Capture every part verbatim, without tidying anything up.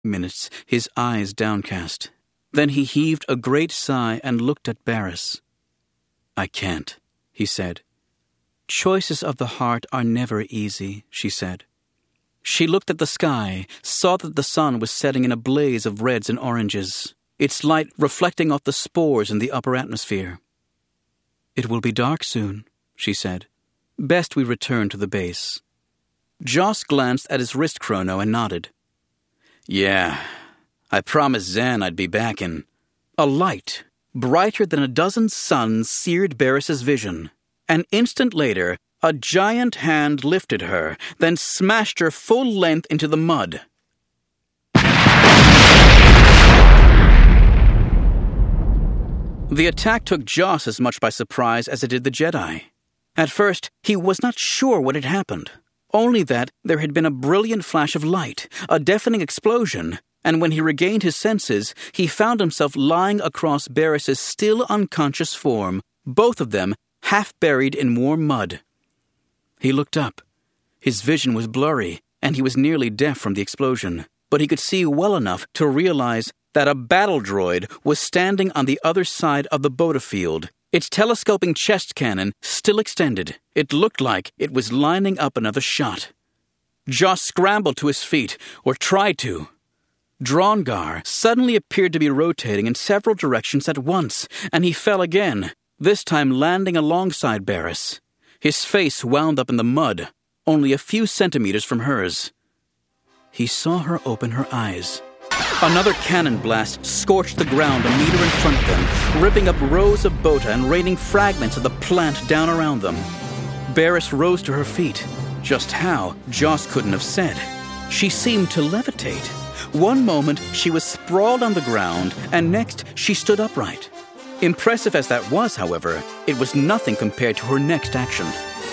minutes, his eyes downcast. Then he heaved a great sigh and looked at Barris. "I can't," he said. "Choices of the heart are never easy," she said. She looked at the sky, saw that the sun was setting in a blaze of reds and oranges, its light reflecting off the spores in the upper atmosphere. "It will be dark soon," she said. "Best we return to the base." Joss glanced at his wrist chrono and nodded. "Yeah, I promised Zan I'd be back in." A light, brighter than a dozen suns, seared Barris's vision. An instant later, a giant hand lifted her, then smashed her full length into the mud. The attack took Joss as much by surprise as it did the Jedi. At first, he was not sure what had happened, only that there had been a brilliant flash of light, a deafening explosion, and when he regained his senses, he found himself lying across Barris's still unconscious form, both of them half buried in warm mud. He looked up. His vision was blurry, and he was nearly deaf from the explosion, but he could see well enough to realize that a battle droid was standing on the other side of the Bota field, its telescoping chest cannon still extended. It looked like it was lining up another shot. Joss scrambled to his feet, or tried to. Drongar suddenly appeared to be rotating in several directions at once, and he fell again, this time landing alongside Barris. His face wound up in the mud, only a few centimeters from hers. He saw her open her eyes. Another cannon blast scorched the ground a meter in front of them, ripping up rows of Bota and raining fragments of the plant down around them. Barris rose to her feet. Just how, Joss couldn't have said. She seemed to levitate. One moment, she was sprawled on the ground, and next, she stood upright. Impressive as that was, however, it was nothing compared to her next action.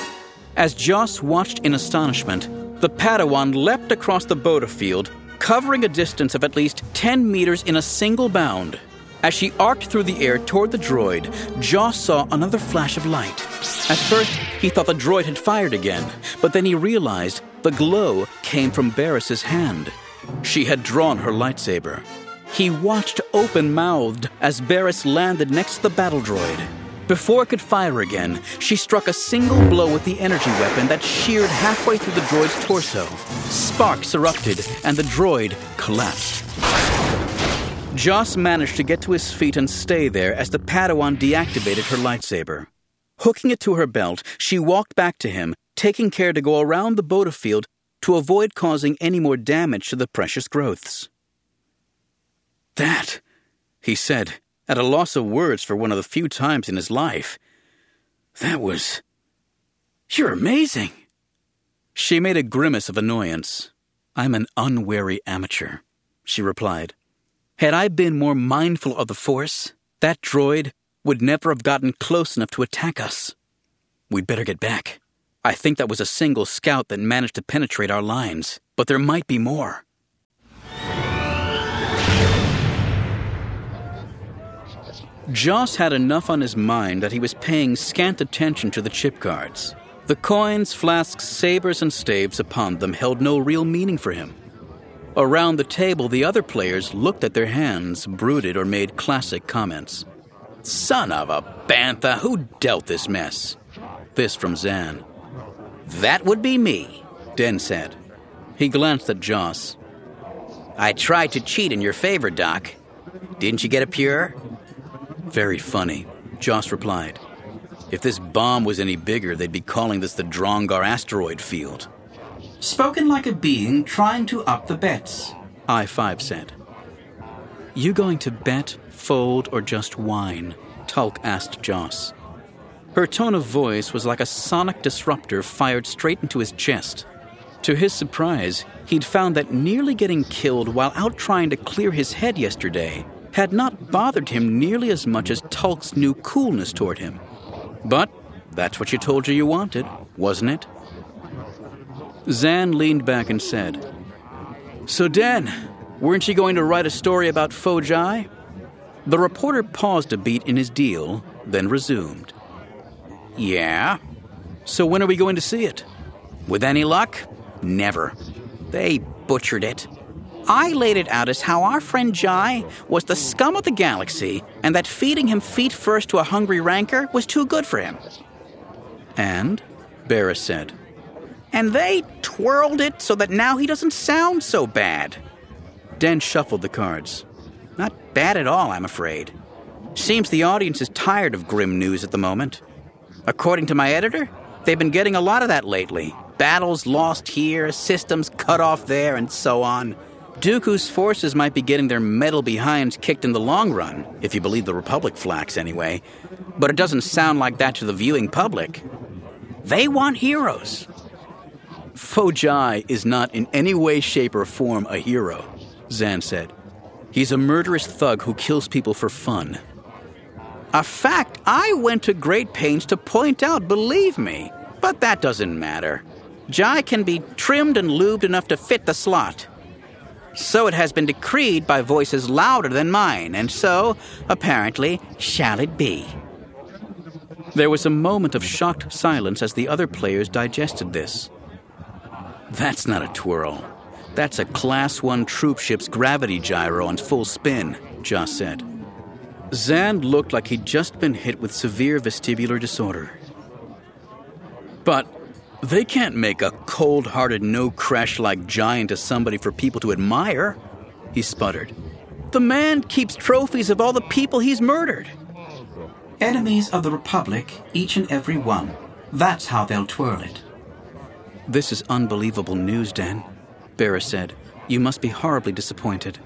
As Joss watched in astonishment, the Padawan leapt across the Bota field, covering a distance of at least ten meters in a single bound. As she arced through the air toward the droid, Joss saw another flash of light. At first, he thought the droid had fired again, but then he realized the glow came from Barris's hand. She had drawn her lightsaber. He watched open-mouthed as Barris landed next to the battle droid. Before it could fire again, she struck a single blow with the energy weapon that sheared halfway through the droid's torso. Sparks erupted, and the droid collapsed. Joss managed to get to his feet and stay there as the Padawan deactivated her lightsaber. Hooking it to her belt, she walked back to him, taking care to go around the Bota field to avoid causing any more damage to the precious growths. "That," he said, at a loss of words for one of the few times in his life. "That was... You're amazing." She made a grimace of annoyance. "I'm an unwary amateur," she replied. "Had I been more mindful of the Force, that droid would never have gotten close enough to attack us. We'd better get back. I think that was a single scout that managed to penetrate our lines, but there might be more." Joss had enough on his mind that he was paying scant attention to the chip cards. The coins, flasks, sabers, and staves upon them held no real meaning for him. Around the table, the other players looked at their hands, brooded, or made classic comments. "Son of a bantha, who dealt this mess?" This from Zan. "That would be me," Den said. He glanced at Joss. "I tried to cheat in your favor, Doc. Didn't you get a pure?" "Very funny," Joss replied. "If this bomb was any bigger, they'd be calling this the Drongar asteroid field." "Spoken like a being trying to up the bets," I five said. "You going to bet, fold, or just whine?" Tulk asked Joss. Her tone of voice was like a sonic disruptor fired straight into his chest. To his surprise, he'd found that nearly getting killed while out trying to clear his head yesterday had not bothered him nearly as much as Tulk's new coolness toward him. But that's what you told her you wanted, wasn't it? Zan leaned back and said, "So, Den, weren't you going to write a story about Fojai?" The reporter paused a beat in his deal, then resumed. "Yeah. So when are we going to see it?" "With any luck? Never. They butchered it. I laid it out as how our friend Jai was the scum of the galaxy and that feeding him feet first to a hungry rancor was too good for him. And? Barris said. And they twirled it so that now he doesn't sound so bad. Den shuffled the cards. Not bad at all, I'm afraid. Seems the audience is tired of grim news at the moment. According to my editor, they've been getting a lot of that lately. Battles lost here, systems cut off there, and so on. Dooku's forces might be getting their metal behinds kicked in the long run, if you believe the Republic flacks anyway. But it doesn't sound like that to the viewing public. They want heroes. Fo Jai is not in any way, shape, or form a hero, Zan said. He's a murderous thug who kills people for fun. A fact I went to great pains to point out, believe me. But that doesn't matter. Jai can be trimmed and lubed enough to fit the slot. So it has been decreed by voices louder than mine, and so, apparently, shall it be. There was a moment of shocked silence as the other players digested this. That's not a twirl. That's a Class one troop ship's gravity gyro on full spin, Joss said. Zan looked like he'd just been hit with severe vestibular disorder. But they can't make a cold-hearted, no-crash-like Jai into somebody for people to admire, he sputtered. The man keeps trophies of all the people he's murdered. Enemies of the Republic, each and every one. That's how they'll twirl it. This is unbelievable news, Den, Barris said. You must be horribly disappointed.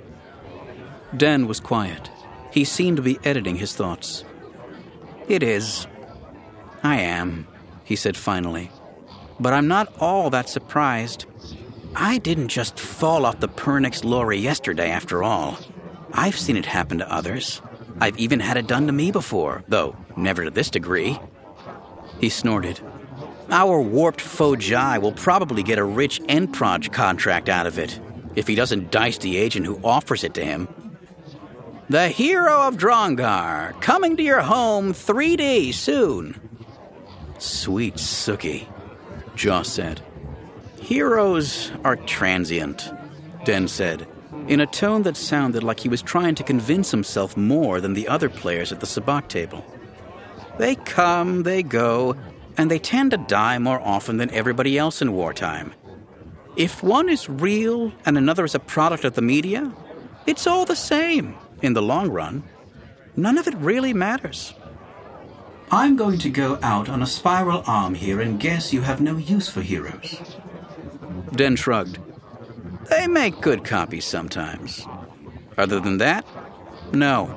Den was quiet. He seemed to be editing his thoughts. It is. I am, he said finally. But I'm not all that surprised. I didn't just fall off the Pernix lorry yesterday, after all. I've seen it happen to others. I've even had it done to me before, though never to this degree. He snorted. Our warped Fo Jai will probably get a rich Enproj contract out of it, if he doesn't dice the agent who offers it to him. The hero of Drongar, coming to your home three D soon. Sweet Suki, Joss said. Heroes are transient, Den said, in a tone that sounded like he was trying to convince himself more than the other players at the sabacc table. They come, they go, and they tend to die more often than everybody else in wartime. If one is real and another is a product of the media, it's all the same in the long run. None of it really matters. I'm going to go out on a spiral arm here and guess you have no use for heroes. Den shrugged. They make good copies sometimes. Other than that, no.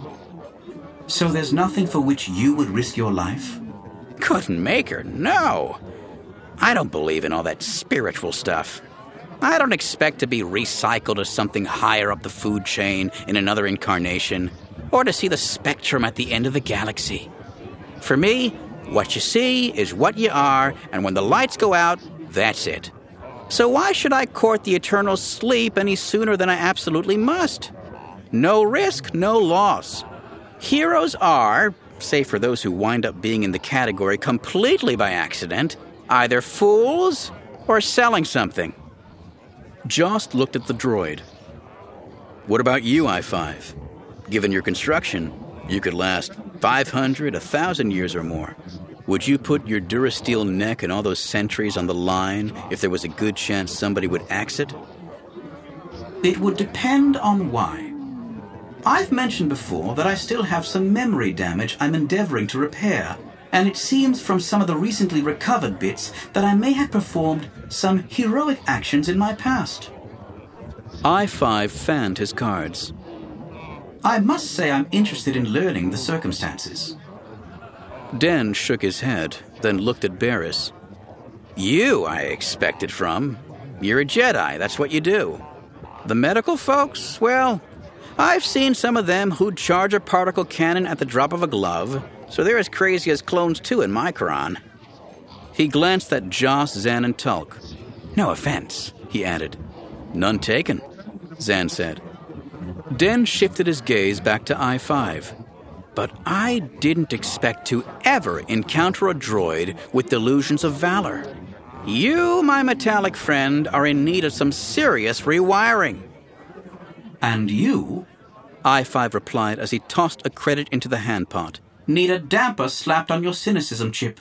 So there's nothing for which you would risk your life? Couldn't make her, no. I don't believe in all that spiritual stuff. I don't expect to be recycled as something higher up the food chain in another incarnation, or to see the spectrum at the end of the galaxy. For me, what you see is what you are, and when the lights go out, that's it. So why should I court the eternal sleep any sooner than I absolutely must? No risk, no loss. Heroes are, save for those who wind up being in the category completely by accident, either fools or selling something. Jost looked at the droid. What about you, I five? Given your construction, you could last five hundred, one thousand years or more. Would you put your Durasteel neck and all those centuries on the line if there was a good chance somebody would axe it? It would depend on why. I've mentioned before that I still have some memory damage I'm endeavoring to repair, and it seems from some of the recently recovered bits that I may have performed some heroic actions in my past. I five fanned his cards. I must say I'm interested in learning the circumstances. Den shook his head, then looked at Barris. You, I expect it from. You're a Jedi, that's what you do. The medical folks, well, I've seen some of them who'd charge a particle cannon at the drop of a glove, so they're as crazy as clones too in my Quran. He glanced at Joss, Zan, and Tulk. No offense, he added. None taken, Zan said. Den shifted his gaze back to I five. But I didn't expect to ever encounter a droid with delusions of valor. You, my metallic friend, are in need of some serious rewiring. And you, I five replied as he tossed a credit into the handpot, need a damper slapped on your cynicism chip.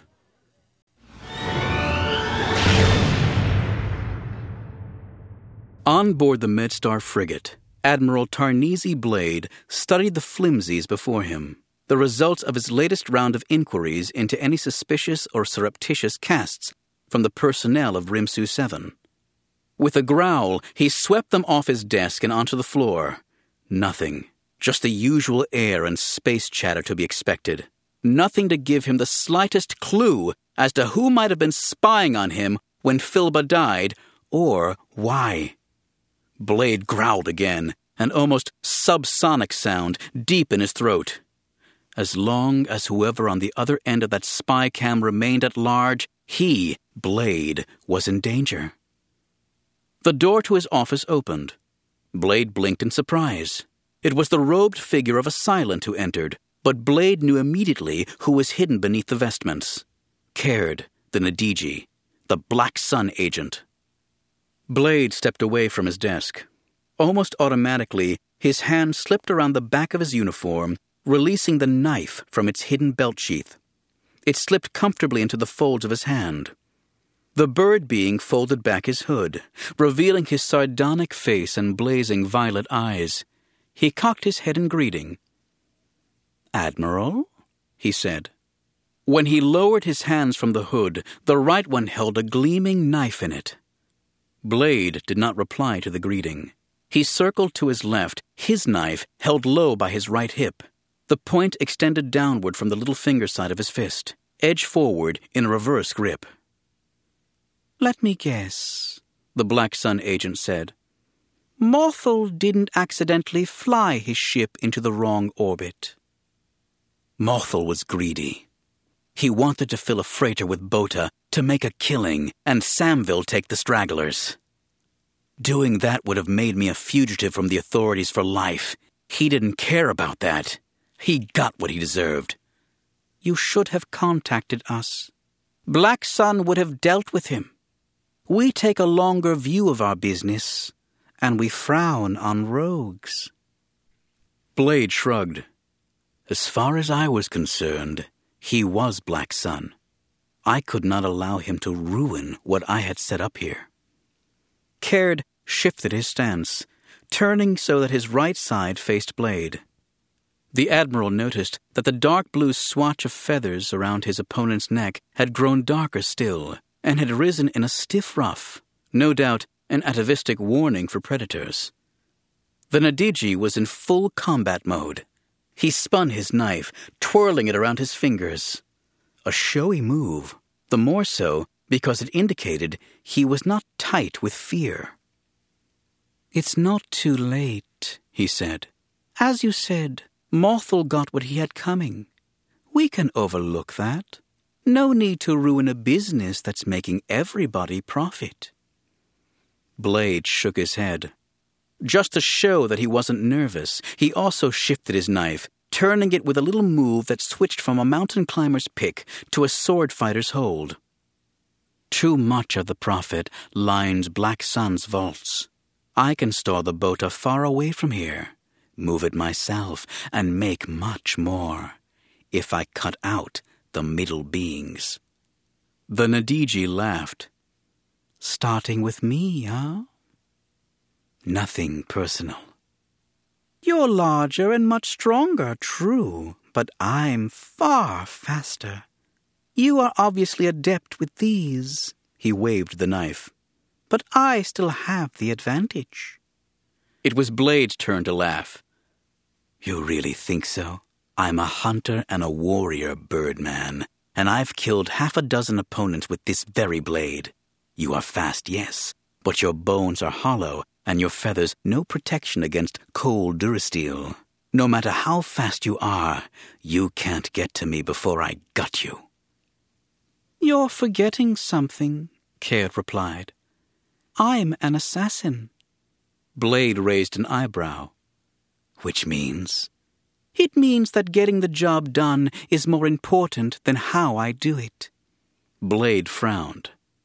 On board the MedStar frigate, Admiral Tarneesi Blade studied the flimsies before him, the results of his latest round of inquiries into any suspicious or surreptitious casts from the personnel of Rimsu seven. With a growl, he swept them off his desk and onto the floor. Nothing. Just the usual air and space chatter to be expected. Nothing to give him the slightest clue as to who might have been spying on him when Philba died, or why. Blade growled again, an almost subsonic sound deep in his throat. As long as whoever on the other end of that spy cam remained at large, he, Blade, was in danger. The door to his office opened. Blade blinked in surprise. It was the robed figure of a Silent who entered, but Blade knew immediately who was hidden beneath the vestments. Caird, the Nadiji, the Black Sun agent. Blade stepped away from his desk. Almost automatically, his hand slipped around the back of his uniform, releasing the knife from its hidden belt sheath. It slipped comfortably into the folds of his hand. The bird being folded back his hood, revealing his sardonic face and blazing violet eyes. He cocked his head in greeting. "Admiral?" he said. When he lowered his hands from the hood, the right one held a gleaming knife in it. Blade did not reply to the greeting. He circled to his left, his knife held low by his right hip. The point extended downward from the little finger side of his fist, edge forward in a reverse grip. "Let me guess," the Black Sun agent said. "Morthal didn't accidentally fly his ship into the wrong orbit." Morthal was greedy. He wanted to fill a freighter with Bota to make a killing and Samville take the stragglers. Doing that would have made me a fugitive from the authorities for life. He didn't care about that. He got what he deserved. You should have contacted us. Black Sun would have dealt with him. We take a longer view of our business, and we frown on rogues. Blade shrugged. As far as I was concerned, he was Black Sun. I could not allow him to ruin what I had set up here. Caird shifted his stance, turning so that his right side faced Blade. The Admiral noticed that the dark blue swatch of feathers around his opponent's neck had grown darker still, and had risen in a stiff ruff, no doubt an atavistic warning for predators. The Nadiji was in full combat mode. He spun his knife, twirling it around his fingers. A showy move, the more so because it indicated he was not tight with fear. "It's not too late," he said. "As you said, Morthal got what he had coming. We can overlook that. No need to ruin a business that's making everybody profit." Blade shook his head. Just to show that he wasn't nervous, he also shifted his knife, turning it with a little move that switched from a mountain climber's pick to a sword fighter's hold. Too much of the profit lines Black Sun's vaults. I can store the Bota far away from here, move it myself, and make much more, if I cut out the middle beings. The Nadiji laughed. "Starting with me, huh?" "Nothing personal." "You're larger and much stronger, true, but I'm far faster. You are obviously adept with these," he waved the knife. "But I still have the advantage." It was Blade's turn to laugh. "You really think so? I'm a hunter and a warrior, Birdman, and I've killed half a dozen opponents with this very blade. You are fast, yes, but your bones are hollow, and your feathers no protection against cold durasteel. No matter how fast you are, you can't get to me before I gut you." "You're forgetting something," Caird replied. "I'm an assassin." Blade raised an eyebrow. "Which means?" "It means that getting the job done is more important than how I do it." Blade frowned.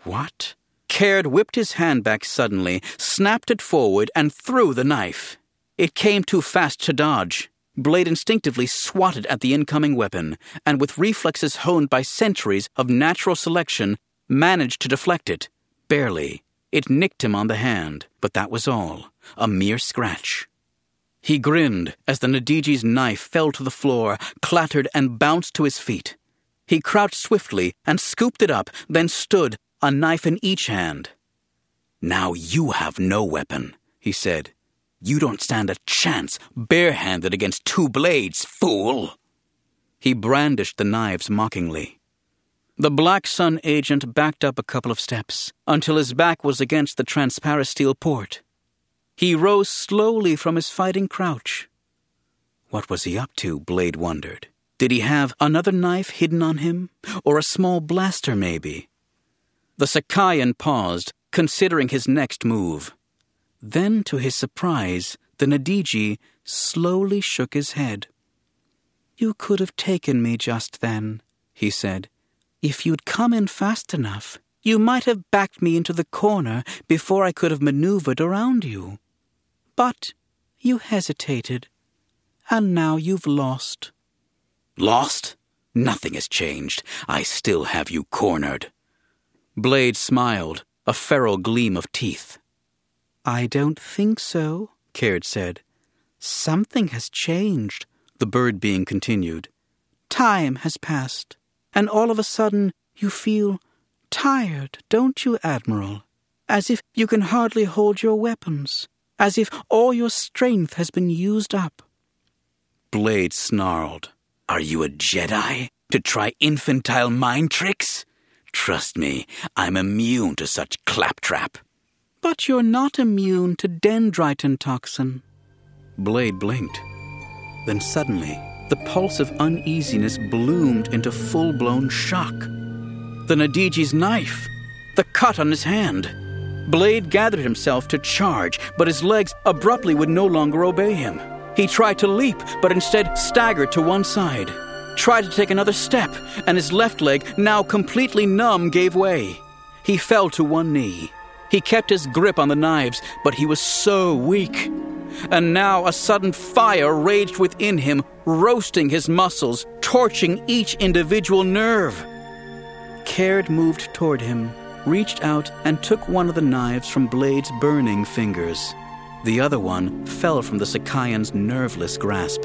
What? Caird whipped his hand back suddenly, snapped it forward, and threw the knife. It came too fast to dodge. Blade instinctively swatted at the incoming weapon, and with reflexes honed by centuries of natural selection, managed to deflect it. Barely. It nicked him on the hand, but that was all. A mere scratch. He grinned as the Nadiji's knife fell to the floor, clattered, and bounced to his feet. He crouched swiftly and scooped it up, then stood, a knife in each hand. "Now you have no weapon," he said. "You don't stand a chance barehanded against two blades, fool!" He brandished the knives mockingly. The Black Sun agent backed up a couple of steps until his back was against the transparasteel port. He rose slowly from his fighting crouch. What was he up to, Blade wondered. Did he have another knife hidden on him? Or a small blaster, maybe? The Sakayan paused, considering his next move. Then, to his surprise, the Nadiji slowly shook his head. "You could have taken me just then," he said. "If you'd come in fast enough, you might have backed me into the corner before I could have maneuvered around you. But you hesitated, and now you've lost." "Lost? Nothing has changed. I still have you cornered." Blade smiled, a feral gleam of teeth. "I don't think so," Caird said. "Something has changed," the bird being continued. "Time has passed, and all of a sudden you feel tired, don't you, Admiral? As if you can hardly hold your weapons, as if all your strength has been used up." Blade snarled. "Are you a Jedi to try infantile mind tricks? Trust me, I'm immune to such claptrap." "But you're not immune to dendritin toxin." Blade blinked. Then suddenly, the pulse of uneasiness bloomed into full-blown shock. The Nadiji's knife! The cut on his hand! Blade gathered himself to charge, but his legs abruptly would no longer obey him. He tried to leap, but instead staggered to one side. Tried to take another step, and his left leg, now completely numb, gave way. He fell to one knee. He kept his grip on the knives, but he was so weak. And now a sudden fire raged within him, roasting his muscles, torching each individual nerve. Caird moved toward him, reached out and took one of the knives from Blade's burning fingers. The other one fell from the Sakayan's nerveless grasp.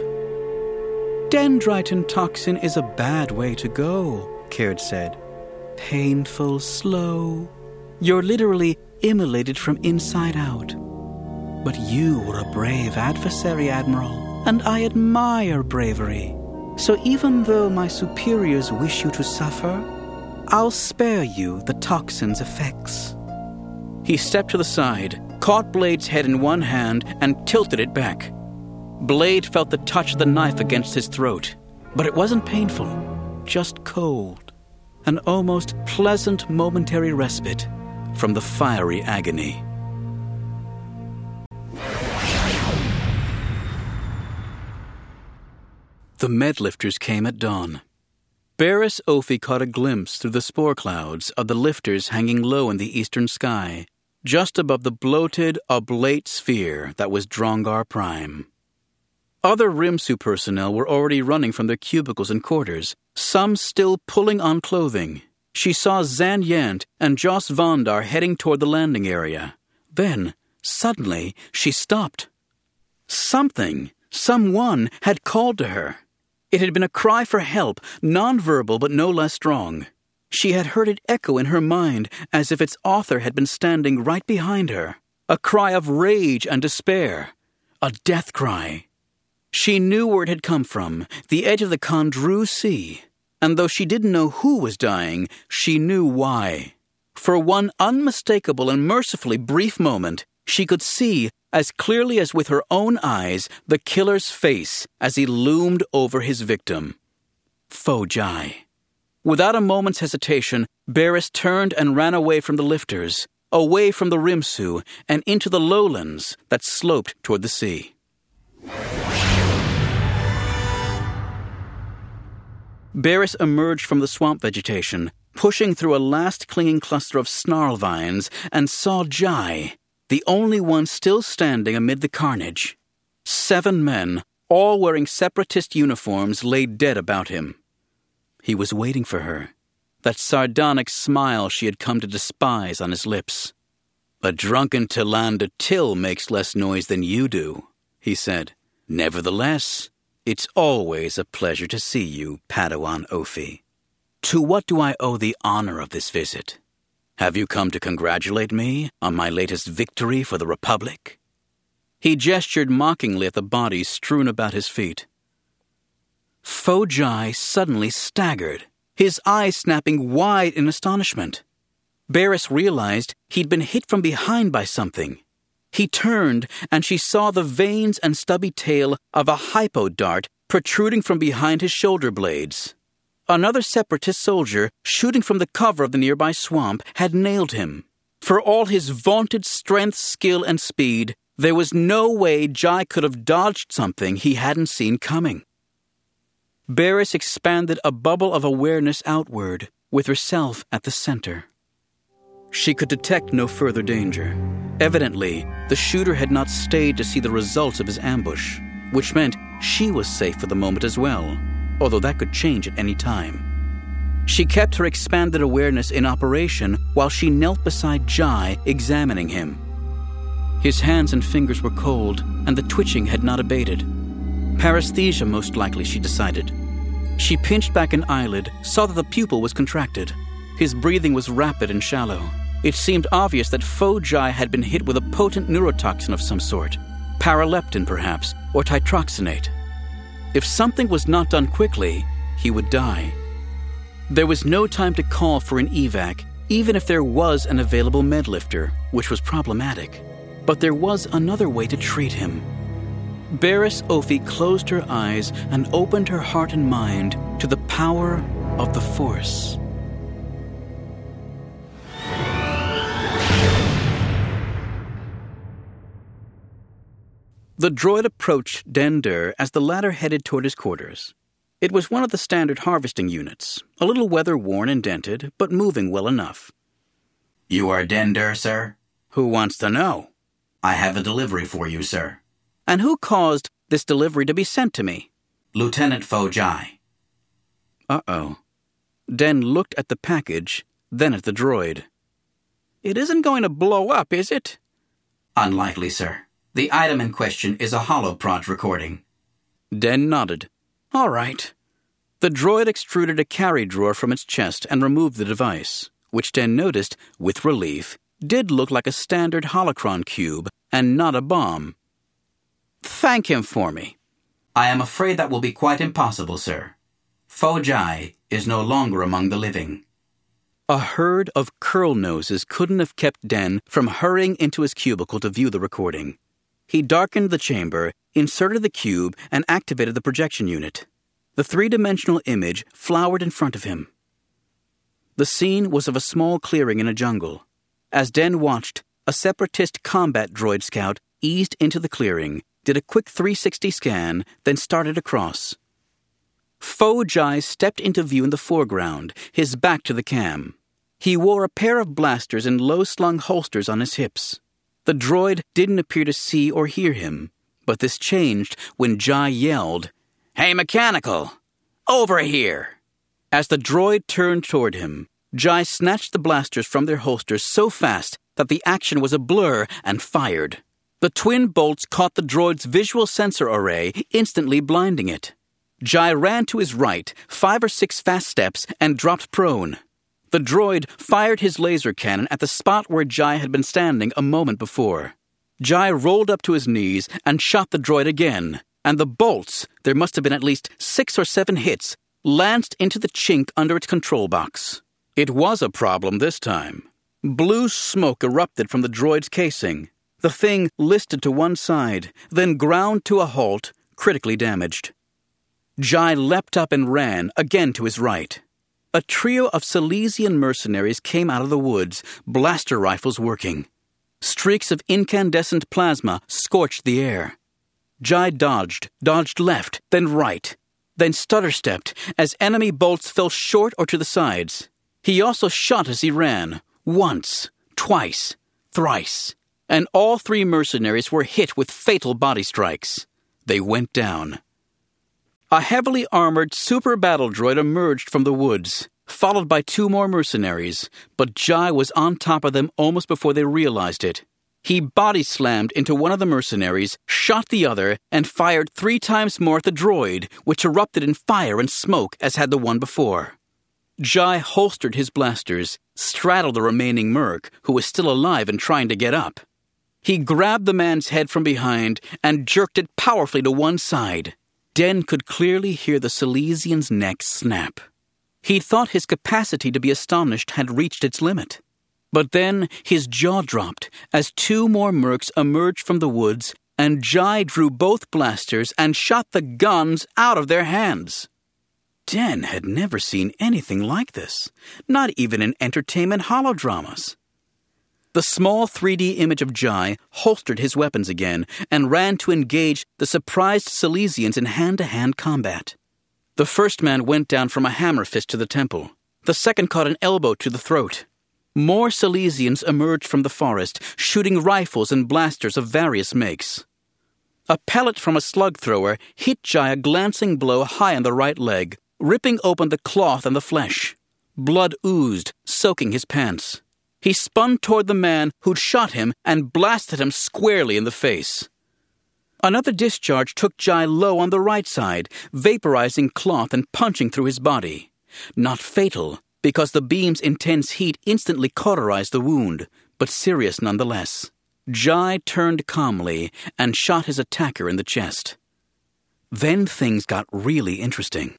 "Dendritin toxin is a bad way to go," Caird said. "Painful, slow. You're literally immolated from inside out. But you were a brave adversary, Admiral, and I admire bravery. So even though my superiors wish you to suffer, I'll spare you the toxin's effects." He stepped to the side, caught Blade's head in one hand, and tilted it back. Blade felt the touch of the knife against his throat, but it wasn't painful, just cold, an almost pleasant momentary respite from the fiery agony. The Medlifters came at dawn. Barriss Offee caught a glimpse through the spore clouds of the lifters hanging low in the eastern sky, just above the bloated, oblate sphere that was Drongar Prime. Other Rimsu personnel were already running from their cubicles and quarters, some still pulling on clothing. She saw Zan Yant and Joss Vondar heading toward the landing area. Then, suddenly, she stopped. Something, someone, had called to her. It had been a cry for help, nonverbal but no less strong. She had heard it echo in her mind as if its author had been standing right behind her. A cry of rage and despair. A death cry. She knew where it had come from, the edge of the Kandru Sea. And though she didn't know who was dying, she knew why. For one unmistakable and mercifully brief moment, she could see, as clearly as with her own eyes, the killer's face as he loomed over his victim. Fo Jai. Without a moment's hesitation, Barriss turned and ran away from the lifters, away from the Rimsu, and into the lowlands that sloped toward the sea. Barriss emerged from the swamp vegetation, pushing through a last clinging cluster of snarl vines, and saw Jai, the only one still standing amid the carnage. Seven men, all wearing separatist uniforms, lay dead about him. He was waiting for her, that sardonic smile she had come to despise on his lips. "A drunken Telander Till makes less noise than you do," he said. "Nevertheless, it's always a pleasure to see you, Padawan Ophi. To what do I owe the honor of this visit? Have you come to congratulate me on my latest victory for the Republic?" He gestured mockingly at the bodies strewn about his feet. Fo Jai suddenly staggered, his eyes snapping wide in astonishment. Barris realized he'd been hit from behind by something. He turned, and she saw the veins and stubby tail of a hypo dart protruding from behind his shoulder blades. Another separatist soldier, shooting from the cover of the nearby swamp, had nailed him. For all his vaunted strength, skill, and speed, there was no way Jai could have dodged something he hadn't seen coming. Barris expanded a bubble of awareness outward, with herself at the center. She could detect no further danger. Evidently, the shooter had not stayed to see the results of his ambush, which meant she was safe for the moment as well, although that could change at any time. She kept her expanded awareness in operation while she knelt beside Jai, examining him. His hands and fingers were cold, and the twitching had not abated. Paresthesia, most likely, she decided. She pinched back an eyelid, saw that the pupil was contracted. His breathing was rapid and shallow. It seemed obvious that Fo Jai had been hit with a potent neurotoxin of some sort, paraleptin perhaps, or titroxinate. If something was not done quickly, he would die. There was no time to call for an evac, even if there was an available medlifter, which was problematic. But there was another way to treat him. Barris Ophi closed her eyes and opened her heart and mind to the power of the Force. The droid approached Dender as the latter headed toward his quarters. It was one of the standard harvesting units, a little weather-worn and dented, but moving well enough. "You are Dender, sir?" "Who wants to know?" "I have a delivery for you, sir." "And who caused this delivery to be sent to me?" "Lieutenant Fo Jai." Uh-oh. Den looked at the package, then at the droid. "It isn't going to blow up, is it?" "Unlikely, sir. The item in question is a holoprod recording." Den nodded. "All right." The droid extruded a carry drawer from its chest and removed the device, which Den noticed, with relief, did look like a standard holocron cube and not a bomb. "Thank him for me." "I am afraid that will be quite impossible, sir. Fo Jai is no longer among the living." A herd of curl noses couldn't have kept Den from hurrying into his cubicle to view the recording. He darkened the chamber, inserted the cube, and activated the projection unit. The three-dimensional image flowered in front of him. The scene was of a small clearing in a jungle. As Den watched, a separatist combat droid scout eased into the clearing, did a quick three sixty scan, then started across. Fo Jai stepped into view in the foreground, his back to the cam. He wore a pair of blasters in low-slung holsters on his hips. The droid didn't appear to see or hear him, but this changed when Jai yelled, "Hey, Mechanical! Over here!" As the droid turned toward him, Jai snatched the blasters from their holsters so fast that the action was a blur and fired. The twin bolts caught the droid's visual sensor array, instantly blinding it. Jai ran to his right, five or six fast steps, and dropped prone. The droid fired his laser cannon at the spot where Jai had been standing a moment before. Jai rolled up to his knees and shot the droid again, and the bolts, there must have been at least six or seven hits, lanced into the chink under its control box. It was a problem this time. Blue smoke erupted from the droid's casing. The thing listed to one side, then ground to a halt, critically damaged. Jai leapt up and ran, again to his right. A trio of Silesian mercenaries came out of the woods, blaster rifles working. Streaks of incandescent plasma scorched the air. Jai dodged, dodged left, then right, then stutter-stepped as enemy bolts fell short or to the sides. He also shot as he ran, once, twice, thrice, and all three mercenaries were hit with fatal body strikes. They went down. A heavily armored super battle droid emerged from the woods, followed by two more mercenaries, but Jai was on top of them almost before they realized it. He body-slammed into one of the mercenaries, shot the other, and fired three times more at the droid, which erupted in fire and smoke as had the one before. Jai holstered his blasters, straddled the remaining merc, who was still alive and trying to get up. He grabbed the man's head from behind and jerked it powerfully to one side. Den could clearly hear the Silesian's neck snap. He thought his capacity to be astonished had reached its limit. But then his jaw dropped as two more mercs emerged from the woods, and Jai drew both blasters and shot the guns out of their hands. Den had never seen anything like this, not even in entertainment holodramas. The small three D image of Jai holstered his weapons again and ran to engage the surprised Silesians in hand-to-hand combat. The first man went down from a hammer fist to the temple. The second caught an elbow to the throat. More Silesians emerged from the forest, shooting rifles and blasters of various makes. A pellet from a slug thrower hit Jai a glancing blow high on the right leg, ripping open the cloth and the flesh. Blood oozed, soaking his pants. He spun toward the man who'd shot him and blasted him squarely in the face. Another discharge took Jai low on the right side, vaporizing cloth and punching through his body. Not fatal, because the beam's intense heat instantly cauterized the wound, but serious nonetheless. Jai turned calmly and shot his attacker in the chest. Then things got really interesting.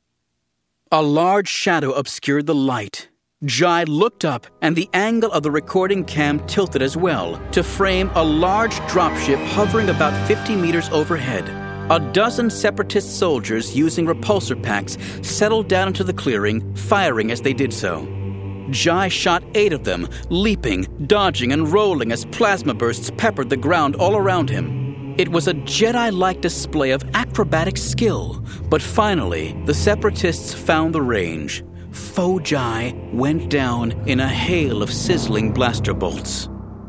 A large shadow obscured the light. Jai looked up, and the angle of the recording cam tilted as well, to frame a large dropship hovering about fifty meters overhead. A dozen separatist soldiers using repulsor packs settled down into the clearing, firing as they did so. Jai shot eight of them, leaping, dodging, and rolling as plasma bursts peppered the ground all around him. It was a Jedi-like display of acrobatic skill, but finally, the separatists found the range. Fo Jai went down in a hail of sizzling blaster bolts.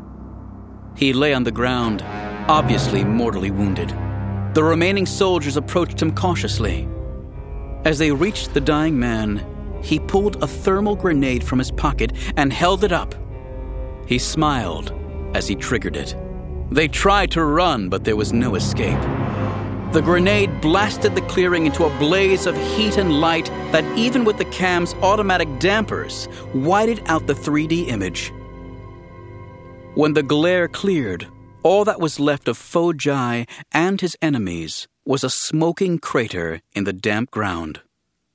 He lay on the ground, obviously mortally wounded. The remaining soldiers approached him cautiously. As they reached the dying man, he pulled a thermal grenade from his pocket and held it up. He smiled as he triggered it. They tried to run, but there was no escape. The grenade blasted the clearing into a blaze of heat and light that, even with the cam's automatic dampers, whited out the three D image. When the glare cleared, all that was left of Fo Jai and his enemies was a smoking crater in the damp ground.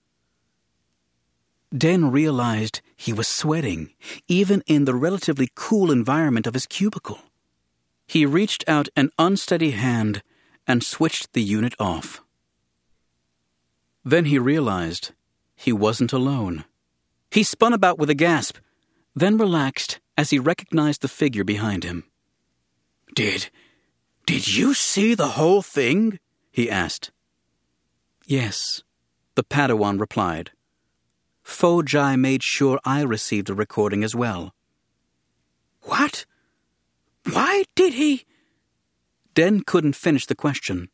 Den realized he was sweating, even in the relatively cool environment of his cubicle. He reached out an unsteady hand and switched the unit off. Then he realized he wasn't alone. He spun about with a gasp, then relaxed as he recognized the figure behind him. Did, did you see the whole thing? He asked. Yes, the Padawan replied. Fo Jai made sure I received a recording as well. What? Why did he? Den couldn't finish the question.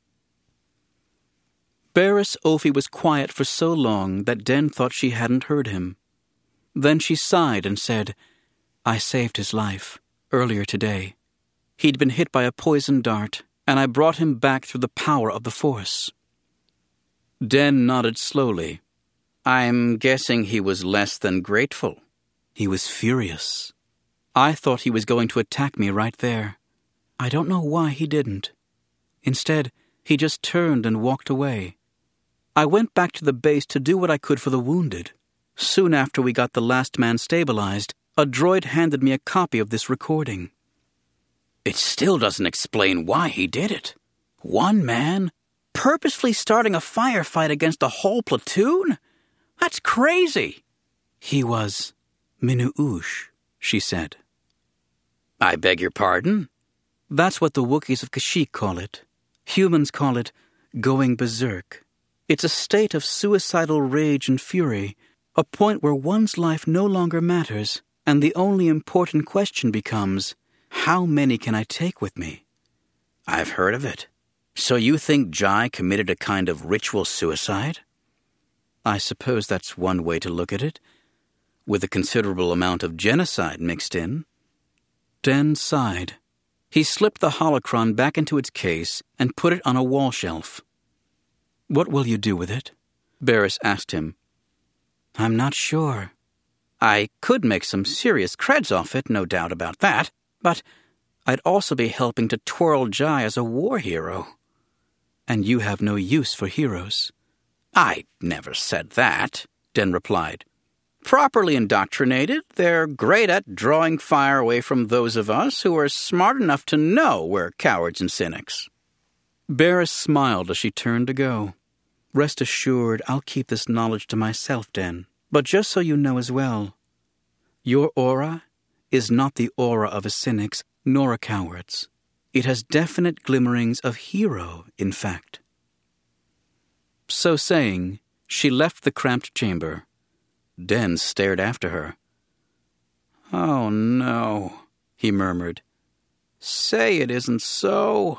Barriss Offee was quiet for so long that Den thought she hadn't heard him. Then she sighed and said, I saved his life earlier today. He'd been hit by a poison dart, and I brought him back through the power of the Force. Den nodded slowly. I'm guessing he was less than grateful. He was furious. I thought he was going to attack me right there. I don't know why he didn't. Instead, he just turned and walked away. I went back to the base to do what I could for the wounded. Soon after we got the last man stabilized, a droid handed me a copy of this recording. It still doesn't explain why he did it. One man, purposefully starting a firefight against a whole platoon? That's crazy. He was Minu-Ush, she said. I beg your pardon? That's what the Wookiees of Kashyyyk call it. Humans call it going berserk. It's a state of suicidal rage and fury, A point where one's life no longer matters, and the only important question becomes, how many can I take with me? I've heard of it. So you think Jai committed a kind of ritual suicide? I suppose that's one way to look at it, with a considerable amount of genocide mixed in. Den sighed. He slipped the holocron back into its case and put it on a wall shelf. What will you do with it? Barris asked him. I'm not sure. I could make some serious creds off it, no doubt about that, but I'd also be helping to twirl Jai as a war hero. And you have no use for heroes. I never said that, Den replied. Properly indoctrinated, they're great at drawing fire away from those of us who are smart enough to know we're cowards and cynics. Barris smiled as she turned to go. Rest assured, I'll keep this knowledge to myself, Den. But just so you know as well, your aura is not the aura of a cynic's nor a coward's. It has definite glimmerings of hero, in fact. So saying, she left the cramped chamber. Den stared after her. Oh, no, he murmured. Say it isn't so.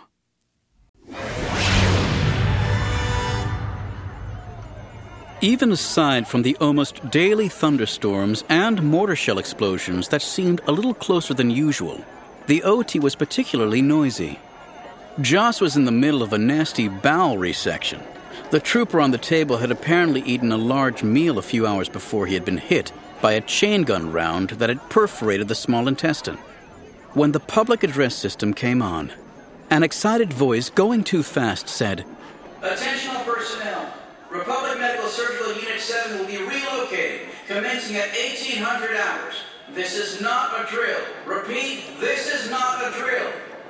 Even aside from the almost daily thunderstorms and mortar shell explosions that seemed a little closer than usual, the O T was particularly noisy. Joss was in the middle of a nasty bowel resection. The trooper on the table had apparently eaten a large meal a few hours before he had been hit by a chain gun round that had perforated the small intestine. When the public address system came on, an excited voice going too fast said, Attention all personnel. Republic Medical Surgical Unit seven will be relocated, commencing at eighteen hundred hours. This is not a drill. Repeat, this is not a drill.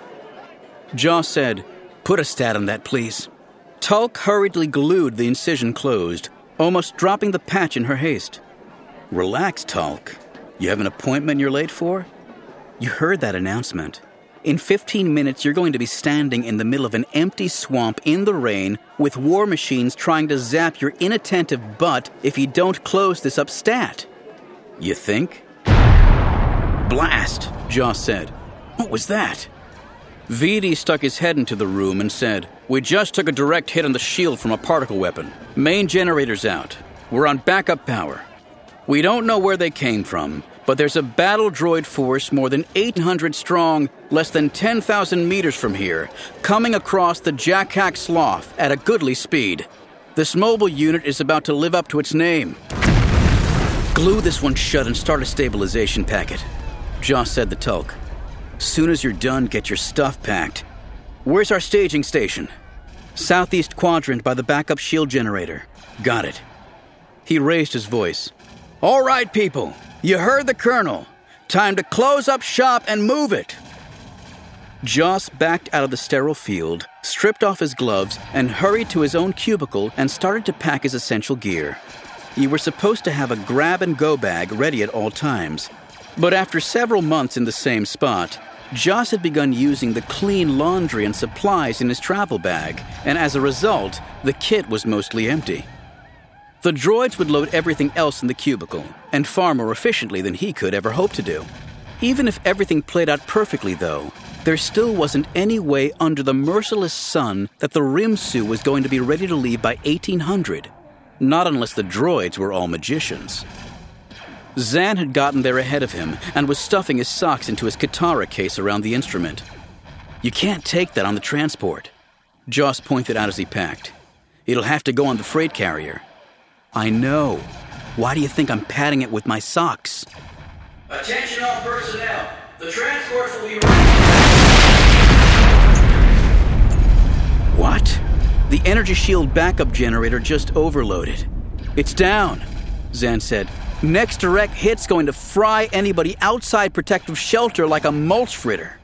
Joss said, Put a stat on that, please. Tulk hurriedly glued the incision closed, almost dropping the patch in her haste. Relax, Tulk. You have an appointment you're late for? You heard that announcement. In fifteen minutes, you're going to be standing in the middle of an empty swamp in the rain with war machines trying to zap your inattentive butt if you don't close this up stat. You think? Blast, Joss said. What was that? Vidi stuck his head into the room and said, We just took a direct hit on the shield from a particle weapon. Main generator's out. We're on backup power. We don't know where they came from, but there's a battle droid force more than eight hundred strong, less than ten thousand meters from here, coming across the Jack-Hack Slough at a goodly speed. This mobile unit is about to live up to its name. Glue this one shut and start a stabilization packet, Joss said to Tulk. Soon as you're done, get your stuff packed. Where's our staging station? Southeast quadrant by the backup shield generator. Got it. He raised his voice. All right, people. You heard the colonel. Time to close up shop and move it. Joss backed out of the sterile field, stripped off his gloves, and hurried to his own cubicle and started to pack his essential gear. You were supposed to have a grab-and-go bag ready at all times. But after several months in the same spot, Joss had begun using the clean laundry and supplies in his travel bag, and as a result, the kit was mostly empty. The droids would load everything else in the cubicle, and far more efficiently than he could ever hope to do. Even if everything played out perfectly, though, there still wasn't any way under the merciless sun that the Rimsu was going to be ready to leave by eighteen hundred. Not unless the droids were all magicians. Zan had gotten there ahead of him and was stuffing his socks into his Katara case around the instrument. You can't take that on the transport, Joss pointed out as he packed. It'll have to go on the freight carrier. I know. Why do you think I'm padding it with my socks? Attention all personnel. The transports will be ready. What? The energy shield backup generator just overloaded. It's down, Zan said. Next direct hit's going to fry anybody outside protective shelter like a mulch fritter.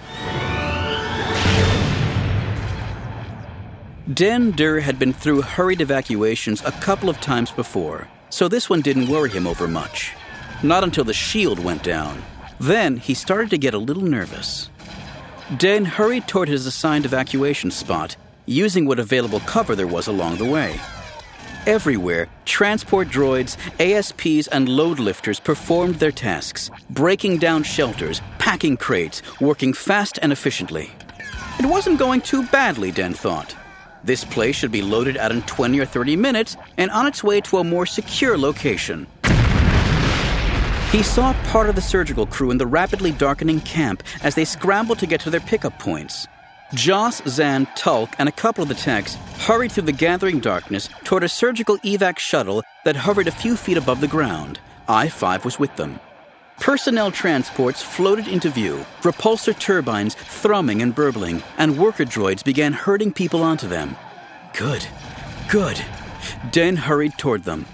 Den Dur had been through hurried evacuations a couple of times before, so this one didn't worry him over much. Not until the shield went down. Then he started to get a little nervous. Den hurried toward his assigned evacuation spot, using what available cover there was along the way. Everywhere, transport droids, A S Ps, and load lifters performed their tasks, breaking down shelters, packing crates, working fast and efficiently. It wasn't going too badly, Den thought. This place should be loaded out in twenty or thirty minutes and on its way to a more secure location. He saw part of the surgical crew in the rapidly darkening camp as they scrambled to get to their pickup points. Joss, Zan, Tulk, and a couple of the techs hurried through the gathering darkness toward a surgical evac shuttle that hovered a few feet above the ground. I five was with them. Personnel transports floated into view, repulsor turbines thrumming and burbling, and worker droids began herding people onto them. Good, good. Den hurried toward them.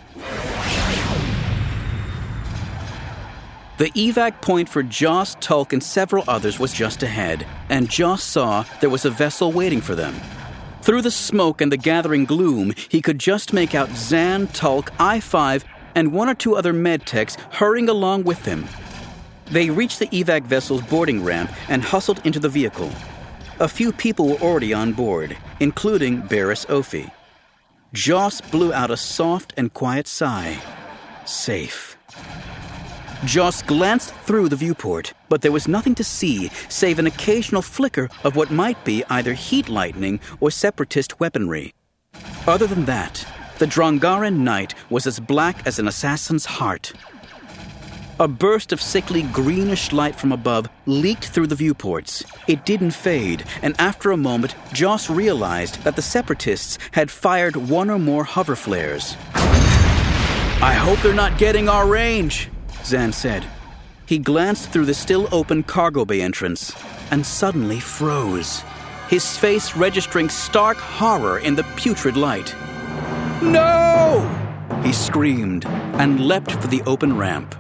The evac point for Joss, Tulk, and several others was just ahead, and Joss saw there was a vessel waiting for them. Through the smoke and the gathering gloom, he could just make out Zan, Tulk, I five, and one or two other medtechs hurrying along with them. They reached the evac vessel's boarding ramp and hustled into the vehicle. A few people were already on board, including Barriss Offee. Joss blew out a soft and quiet sigh. Safe. Joss glanced through the viewport, but there was nothing to see save an occasional flicker of what might be either heat lightning or separatist weaponry. Other than that, the Drongaran night was as black as an assassin's heart. A burst of sickly greenish light from above leaked through the viewports. It didn't fade, and after a moment, Joss realized that the separatists had fired one or more hover flares. "I hope they're not getting our range," Zan said. He glanced through the still-open cargo bay entrance and suddenly froze, his face registering stark horror in the putrid light. "No!" he screamed and leapt for the open ramp.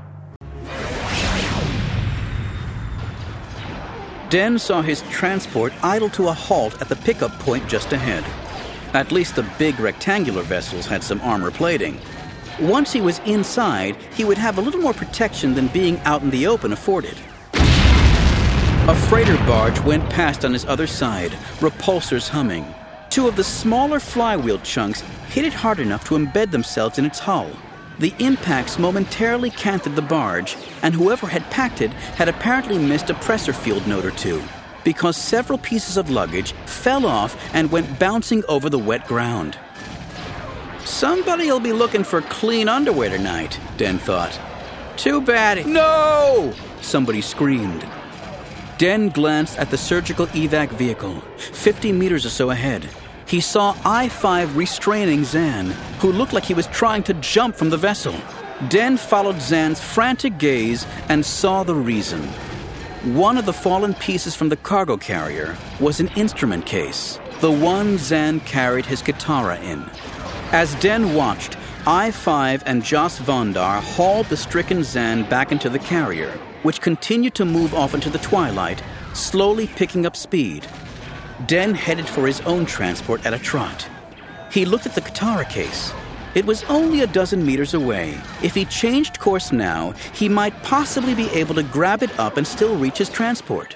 Den saw his transport idle to a halt at the pickup point just ahead. At least the big rectangular vessels had some armor plating. Once he was inside, he would have a little more protection than being out in the open afforded. A freighter barge went past on his other side, repulsors humming. Two of the smaller flywheel chunks hit it hard enough to embed themselves in its hull. The impacts momentarily canted the barge, and whoever had packed it had apparently missed a pressure field note or two, because several pieces of luggage fell off and went bouncing over the wet ground. Somebody'll be looking for clean underwear tonight, Den thought. Too bad. No! Somebody screamed. Den glanced at the surgical evac vehicle, fifty meters or so ahead. He saw I five restraining Zan, who looked like he was trying to jump from the vessel. Den followed Zan's frantic gaze and saw the reason. One of the fallen pieces from the cargo carrier was an instrument case, the one Zan carried his Katara in. As Den watched, I five and Joss Vondar hauled the stricken Zan back into the carrier, which continued to move off into the twilight, slowly picking up speed. Den headed for his own transport at a trot. He looked at the Katara case. It was only a dozen meters away. If he changed course now, he might possibly be able to grab it up and still reach his transport.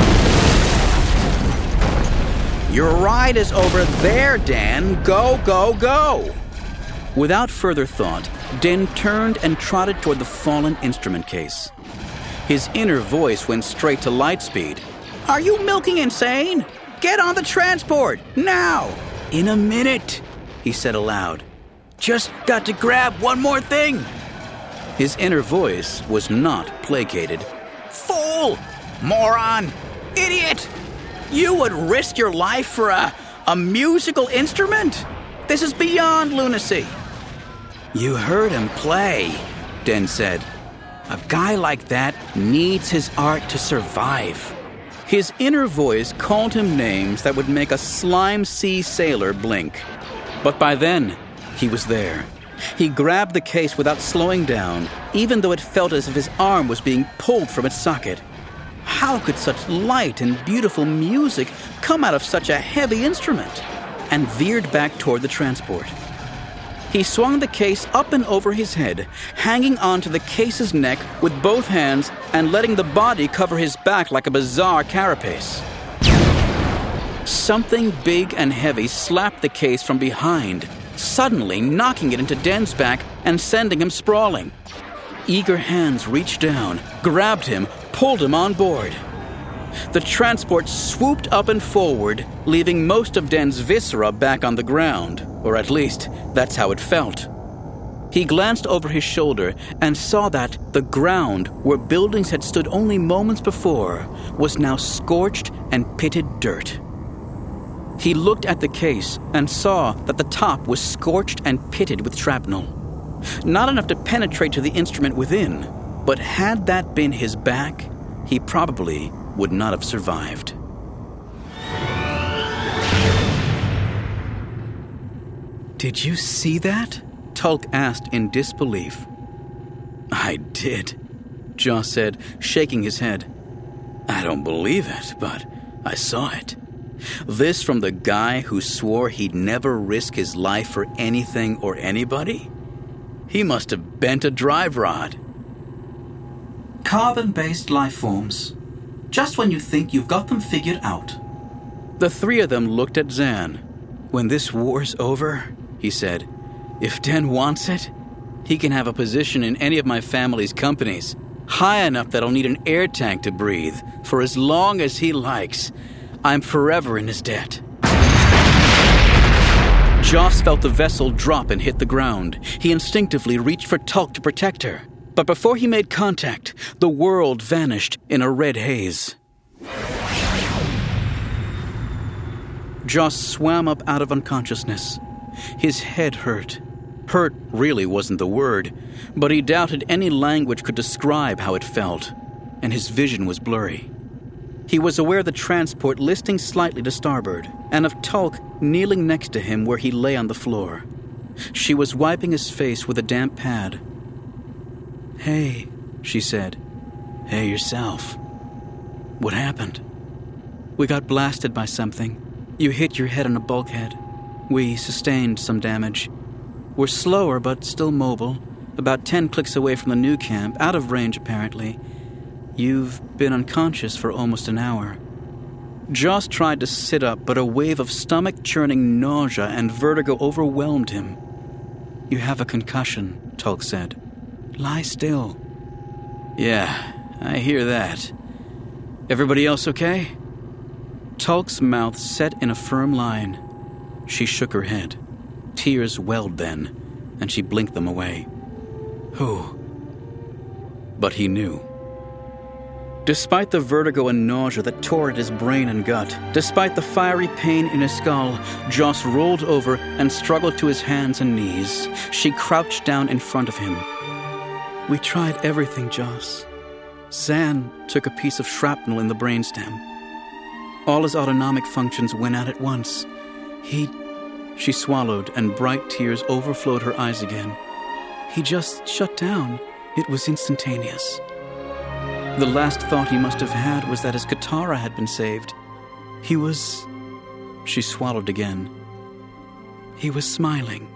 "Your ride is over there, Dan. Go, go, go!" Without further thought, Den turned and trotted toward the fallen instrument case. His inner voice went straight to light speed. "Are you milking insane? Get on the transport, now!" "In a minute," he said aloud. "Just got to grab one more thing." His inner voice was not placated. "Fool! Moron! Idiot! You would risk your life for a, a musical instrument? This is beyond lunacy." "You heard him play," Den said. "A guy like that needs his art to survive." His inner voice called him names that would make a slime sea sailor blink. But by then, he was there. He grabbed the case without slowing down, even though it felt as if his arm was being pulled from its socket. How could such light and beautiful music come out of such a heavy instrument? And veered back toward the transport. He swung the case up and over his head, hanging onto the case's neck with both hands and letting the body cover his back like a bizarre carapace. Something big and heavy slapped the case from behind, suddenly knocking it into Den's back and sending him sprawling. Eager hands reached down, grabbed him, pulled him on board. The transport swooped up and forward, leaving most of Den's viscera back on the ground, or at least that's how it felt. He glanced over his shoulder and saw that the ground, where buildings had stood only moments before, was now scorched and pitted dirt. He looked at the case and saw that the top was scorched and pitted with shrapnel. Not enough to penetrate to the instrument within, but had that been his back, he probably would not have survived. "Did you see that?" Tulk asked in disbelief. "I did," Joss said, shaking his head. "I don't believe it, but I saw it. This from the guy who swore he'd never risk his life for anything or anybody? He must have bent a drive rod." Carbon-based life forms. Just when you think you've got them figured out. The three of them looked at Zan. "When this war's over," he said, "if Den wants it, he can have a position in any of my family's companies, high enough that I'll need an air tank to breathe, for as long as he likes. I'm forever in his debt." Joss felt the vessel drop and hit the ground. He instinctively reached for Tulk to protect her. But before he made contact, the world vanished in a red haze. Joss swam up out of unconsciousness. His head hurt. Hurt really wasn't the word, but he doubted any language could describe how it felt, and his vision was blurry. He was aware of the transport listing slightly to starboard, and of Tulk kneeling next to him where he lay on the floor. She was wiping his face with a damp pad. "Hey," she said. "Hey yourself. What happened?" "We got blasted by something. You hit your head on a bulkhead. We sustained some damage. We're slower but still mobile, about ten clicks away from the new camp, out of range apparently. You've been unconscious for almost an hour." Joss tried to sit up, but a wave of stomach-churning nausea and vertigo overwhelmed him. "You have a concussion," Tulk said. "Lie still." "Yeah, I hear that. Everybody else okay?" Tulk's mouth set in a firm line. She shook her head. Tears welled then, and she blinked them away. Who? But he knew. Despite the vertigo and nausea that tore at his brain and gut, despite the fiery pain in his skull, Joss rolled over and struggled to his hands and knees. She crouched down in front of him. "We tried everything, Joss. Zan took a piece of shrapnel in the brainstem. All his autonomic functions went out at once. He..." She swallowed, and bright tears overflowed her eyes again. "He just shut down. It was instantaneous. The last thought he must have had was that his Katara had been saved. He was..." She swallowed again. "He was smiling."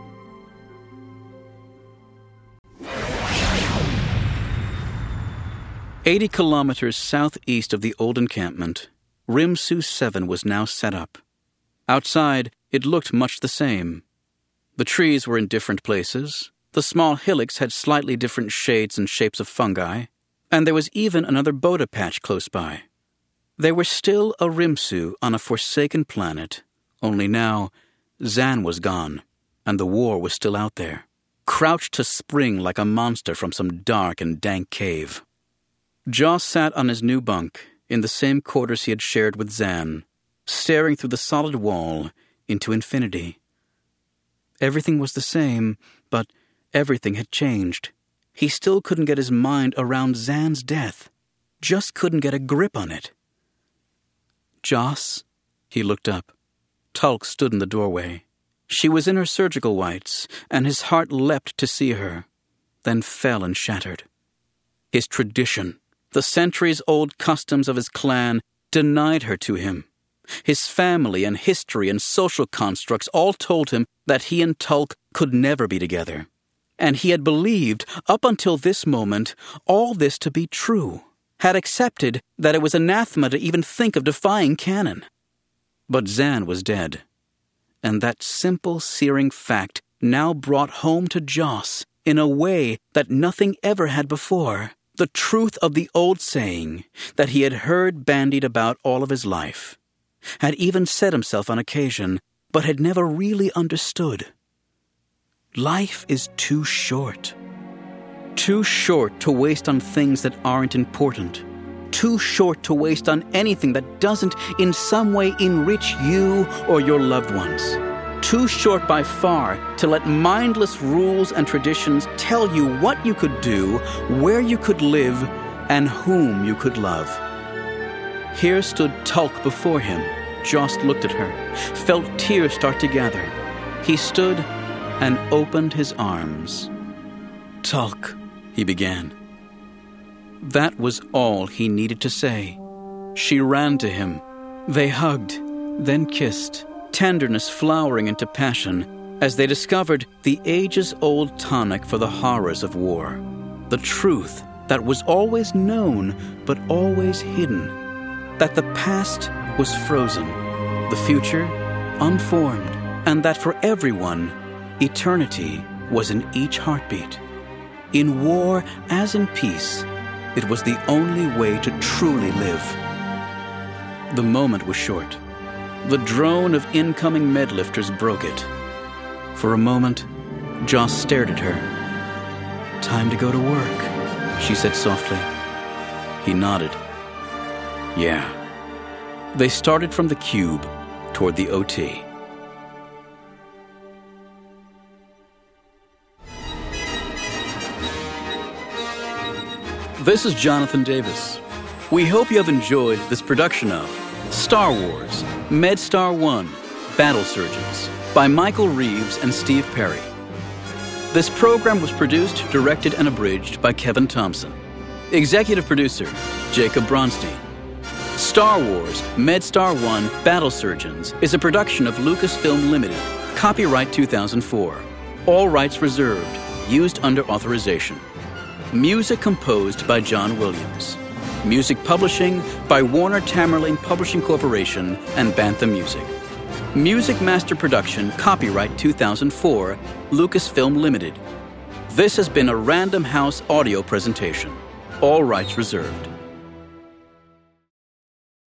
Eighty kilometers southeast of the old encampment, Rimsu seven was now set up. Outside, it looked much the same. The trees were in different places, the small hillocks had slightly different shades and shapes of fungi, and there was even another boda patch close by. There was still a Rimsu on a forsaken planet, only now Zan was gone, and the war was still out there, crouched to spring like a monster from some dark and dank cave. Joss sat on his new bunk, in the same quarters he had shared with Zan, staring through the solid wall into infinity. Everything was the same, but everything had changed. He still couldn't get his mind around Zan's death, just couldn't get a grip on it. "Joss?" He looked up. Tulk stood in the doorway. She was in her surgical whites, and his heart leapt to see her, then fell and shattered. His tradition, the centuries-old customs of his clan, denied her to him. His family and history and social constructs all told him that he and Tulk could never be together. And he had believed, up until this moment, all this to be true, had accepted that it was anathema to even think of defying canon. But Zan was dead, and that simple, searing fact now brought home to Joss, in a way that nothing ever had before, the truth of the old saying that he had heard bandied about all of his life, had even said himself on occasion, but had never really understood. Life is too short. Too short to waste on things that aren't important. Too short to waste on anything that doesn't in some way enrich you or your loved ones. Too short by far to let mindless rules and traditions tell you what you could do, where you could live, and whom you could love. Here stood Tulk before him. Joss looked at her, felt tears start to gather. He stood and opened his arms. "Tulk," he began. That was all he needed to say. She ran to him. They hugged, then kissed, tenderness flowering into passion as they discovered the ages-old tonic for the horrors of war, the truth that was always known but always hidden, that the past was frozen, the future unformed, and that for everyone, eternity was in each heartbeat. In war as in peace, it was the only way to truly live. The moment was short. The drone of incoming medlifters broke it. For a moment, Joss stared at her. "Time to go to work," she said softly. He nodded. "Yeah." They started from the cube toward the O T. This is Jonathan Davis. We hope you have enjoyed this production of Star Wars, MedStar one, Battle Surgeons by Michael Reeves and Steve Perry. This program was produced, directed, and abridged by Kevin Thompson. Executive producer, Jacob Bronstein. Star Wars, MedStar one, Battle Surgeons is a production of Lucasfilm Limited. Copyright two thousand four. All rights reserved. Used under authorization. Music composed by John Williams. Music publishing by Warner Tamerlane Publishing Corporation and Bantha Music. Music master production, copyright two thousand four, Lucasfilm Limited. This has been a Random House audio presentation. All rights reserved.